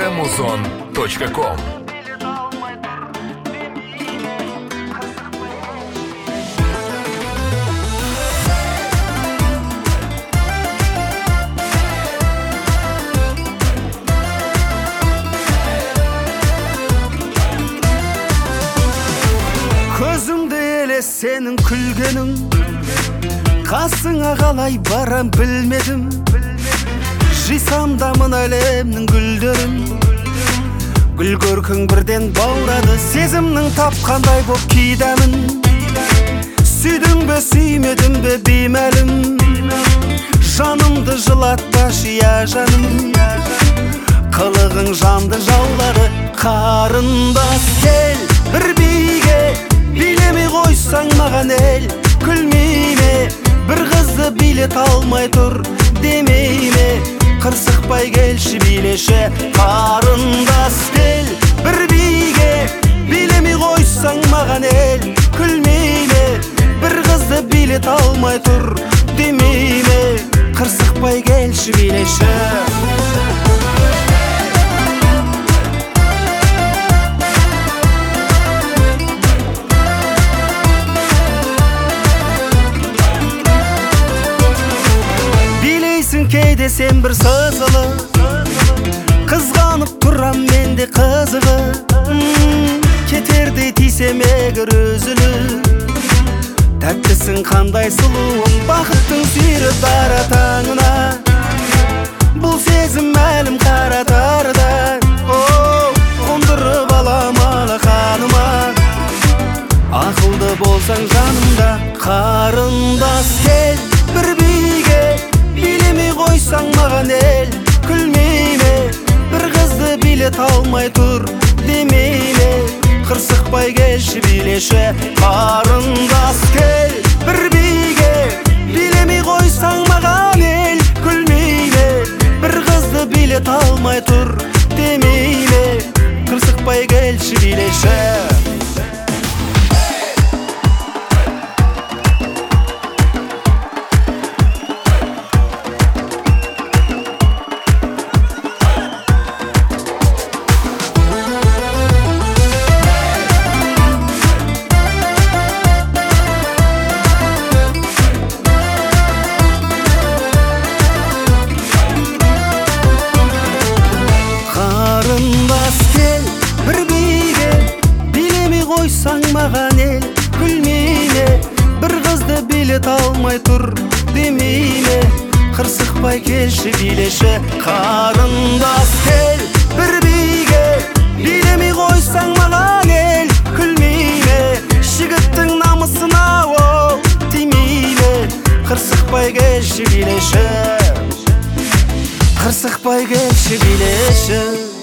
muzon.com. Көзімді елес сенің күлгенің, қасыңа қалай барам білмедім. Жисам да мына әлемнің гүлдерін, гүл көркің бірден баурады сезімнің тапқандай боп кидәмін. Сүйдің бе сүймедің бе беймәлім, жанымды жылатпашы я жаным. Қылығың жанды жаулады қарындас кел, бір биге билемей қойсаң маған ел. Күлмейме, бір қызды билет алмай тұр демейме. Қырсықпай келші билеші қарындас кел, бір биге билемей қойсаң маған ел. Күлмейме, бір қызды билет алмай тұр демейме. Қырсықпай келші билеші. Кейде сен бір сызылы, қызғанып тұрам менде қызығы. Кетердей тисем егер өзілі, тәттісің қандай сұлуым, бақыттың сүйрі дара таңына. Бұл сезім әлім қаратардан, қондырып аламалы қаныма. Ақылды болсаң жанымда қарындас кел, бір биге билемей қойсаң маған ел. Күлмейме, бір қызды билет алмай тұр демейме. Қырсықпай келші билеші қарындас кел, бір биге билемей қойсаң маған ел. Күлмейме, бір қызды билет алмай тұр демейме. Қырсықпай келші билеші. Қойсаң маған ел, күлмейме, бір қызды билет алмай тұр демейме. Қырсықпай келші билеші қарындас кел, бір биге билемей қойсаң маған ел. Күлмейме, жігіттің намысына ол тимейме. Қырсықпай келші билеші, қырсықпай келші билеші.